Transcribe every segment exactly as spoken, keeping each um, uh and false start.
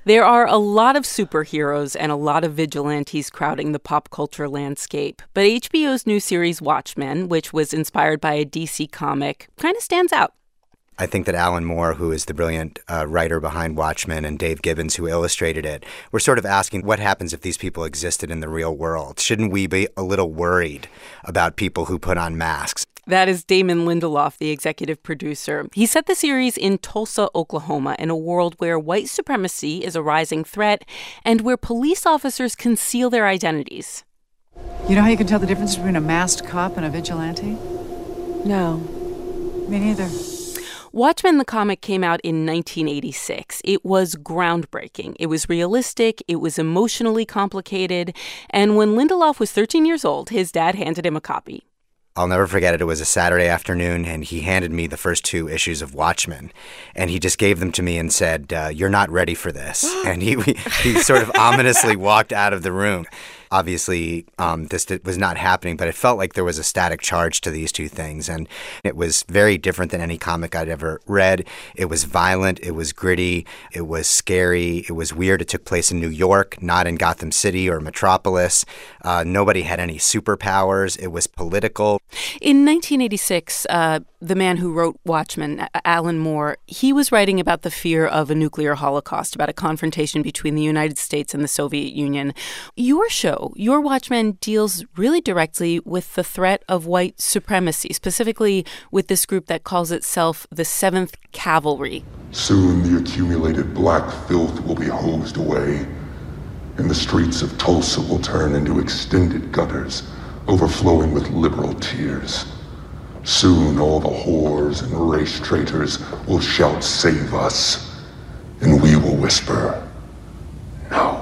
There are a lot of superheroes and a lot of vigilantes crowding the pop culture landscape. But H B O's new series Watchmen, which was inspired by a D C comic, kind of stands out. I think that Alan Moore, who is the brilliant uh, writer behind Watchmen, and Dave Gibbons, who illustrated it, were sort of asking what happens if these people existed in the real world. Shouldn't we be a little worried about people who put on masks? That is Damon Lindelof, the executive producer. He set the series in Tulsa, Oklahoma, in a world where white supremacy is a rising threat and where police officers conceal their identities. You know how you can tell the difference between a masked cop and a vigilante? No. Me neither. Watchmen, the comic, came out in nineteen eighty-six. It was groundbreaking. It was realistic. It was emotionally complicated. And when Lindelof was thirteen years old, his dad handed him a copy. I'll never forget it. It was a Saturday afternoon, and he handed me the first two issues of Watchmen. And he just gave them to me and said, uh, you're not ready for this. And he he sort of ominously walked out of the room. Obviously, um, this was not happening, but it felt like there was a static charge to these two things. And it was very different than any comic I'd ever read. It was violent. It was gritty. It was scary. It was weird. It took place in New York, not in Gotham City or Metropolis. Uh, nobody had any superpowers. It was political. In nineteen eighty-six, uh, the man who wrote Watchmen, Alan Moore, he was writing about the fear of a nuclear holocaust, about a confrontation between the United States and the Soviet Union. Your show, Your Watchmen, deals really directly with the threat of white supremacy, specifically with this group that calls itself the Seventh Cavalry. Soon the accumulated black filth will be hosed away, and the streets of Tulsa will turn into extended gutters, overflowing with liberal tears. Soon all the whores and race traitors will shout, "Save us," and we will whisper, "No."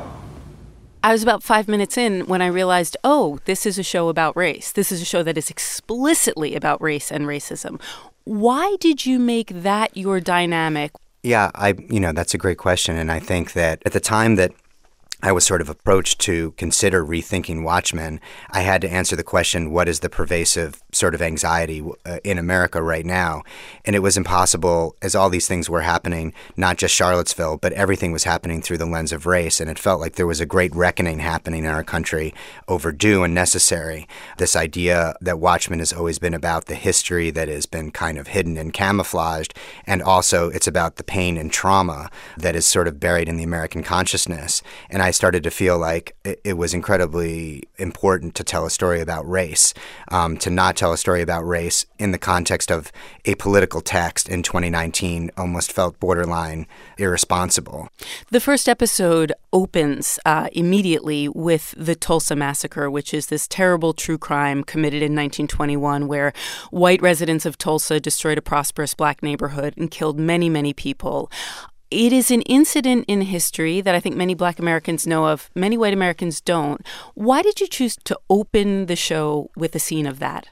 I was about five minutes in when I realized, oh, this is a show about race. This is a show that is explicitly about race and racism. Why did you make that your dynamic? Yeah, I, you know, that's a great question. And I think that at the time that I was sort of approached to consider rethinking Watchmen, I had to answer the question, what is the pervasive sort of anxiety uh, in America right now? And it was impossible, as all these things were happening, not just Charlottesville, but everything was happening through the lens of race. And it felt like there was a great reckoning happening in our country, overdue and necessary. This idea that Watchmen has always been about the history that has been kind of hidden and camouflaged, and also it's about the pain and trauma that is sort of buried in the American consciousness. And I started to feel like it, it was incredibly important to tell a story about race, um, to not tell a story about race in the context of a political text in twenty nineteen almost felt borderline irresponsible. The first episode opens uh, immediately with the Tulsa Massacre, which is this terrible true crime committed in nineteen twenty-one where white residents of Tulsa destroyed a prosperous black neighborhood and killed many, many people. It is an incident in history that I think many black Americans know of, many white Americans don't. Why did you choose to open the show with a scene of that?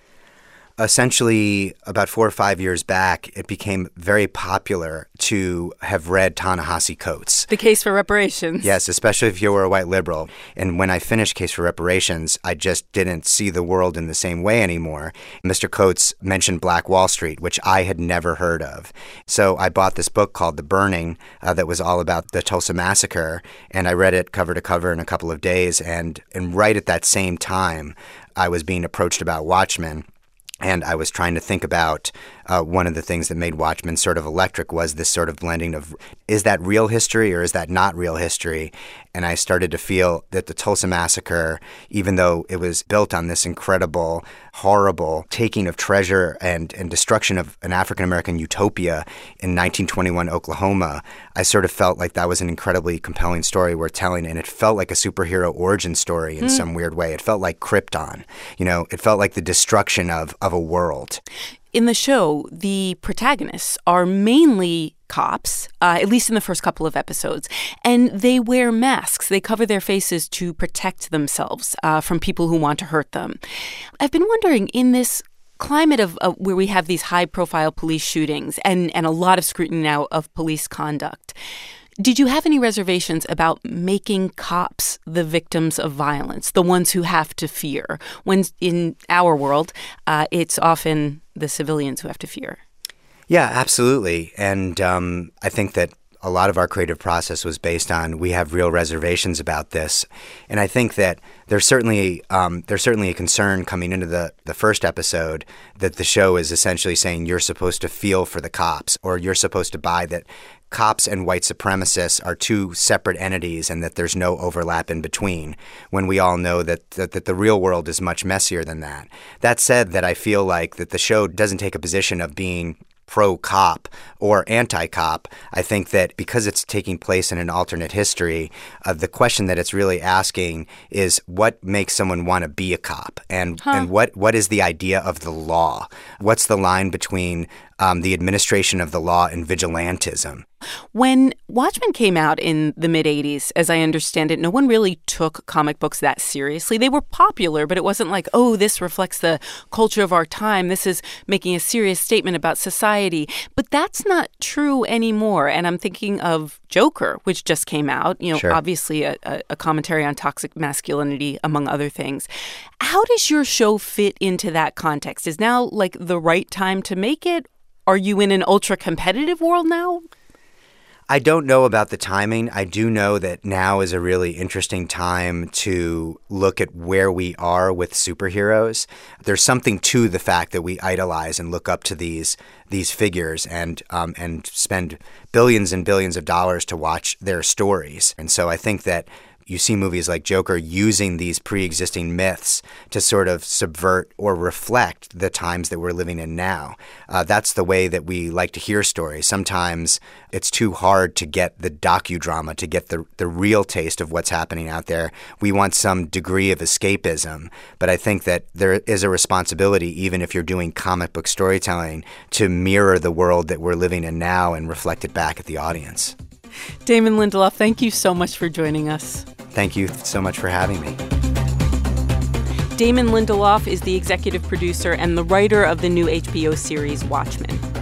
Essentially, about four or five years back, it became very popular to have read Ta-Nehisi Coates. The Case for Reparations. Yes, especially if you were a white liberal. And when I finished Case for Reparations, I just didn't see the world in the same way anymore. Mister Coates mentioned Black Wall Street, which I had never heard of. So I bought this book called The Burning uh, that was all about the Tulsa Massacre, and I read it cover to cover in a couple of days. And, and right at that same time, I was being approached about Watchmen. And I was trying to think about uh, one of the things that made Watchmen sort of electric was this sort of blending of, is that real history or is that not real history? And I started to feel that the Tulsa Massacre, even though it was built on this incredible, horrible taking of treasure and, and destruction of an African-American utopia in nineteen twenty-one Oklahoma, I sort of felt like that was an incredibly compelling story worth telling. And it felt like a superhero origin story in mm. some weird way. It felt like Krypton. You know, it felt like the destruction of, of a world. In the show, the protagonists are mainly cops, uh, at least in the first couple of episodes, and they wear masks. They cover their faces to protect themselves uh, from people who want to hurt them. I've been wondering, in this climate of uh, where we have these high-profile police shootings and, and a lot of scrutiny now of police conduct, did you have any reservations about making cops the victims of violence, the ones who have to fear, when in our world, uh, it's often the civilians who have to fear? Yeah, absolutely. And um, I think that a lot of our creative process was based on we have real reservations about this. And I think that there's certainly um, there's certainly a concern coming into the, the first episode that the show is essentially saying you're supposed to feel for the cops, or you're supposed to buy that cops and white supremacists are two separate entities and that there's no overlap in between, when we all know that, that, that the real world is much messier than that. That said, that I feel like that the show doesn't take a position of being pro-cop or anti-cop. I think that because it's taking place in an alternate history, uh, the question that it's really asking is what makes someone want to be a cop, and huh. and what what is the idea of the law? What's the line between um, the administration of the law and vigilantism? When Watchmen came out in the mid-eighties, as I understand it, no one really took comic books that seriously. They were popular, but it wasn't like, oh, this reflects the culture of our time. This is making a serious statement about society. But that's not true anymore. And I'm thinking of Joker, which just came out, you know, sure. obviously a, a commentary on toxic masculinity, among other things. How does your show fit into that context? Is now like the right time to make it? Are you in an ultra-competitive world now? I don't know about the timing. I do know that now is a really interesting time to look at where we are with superheroes. There's something to the fact that we idolize and look up to these these figures and um, and spend billions and billions of dollars to watch their stories. And so I think that you see movies like Joker using these pre-existing myths to sort of subvert or reflect the times that we're living in now. Uh, that's the way that we like to hear stories. Sometimes it's too hard to get the docudrama, to get the, the real taste of what's happening out there. We want some degree of escapism. But I think that there is a responsibility, even if you're doing comic book storytelling, to mirror the world that we're living in now and reflect it back at the audience. Damon Lindelof, thank you so much for joining us. Thank you so much for having me. Damon Lindelof is the executive producer and the writer of the new H B O series Watchmen.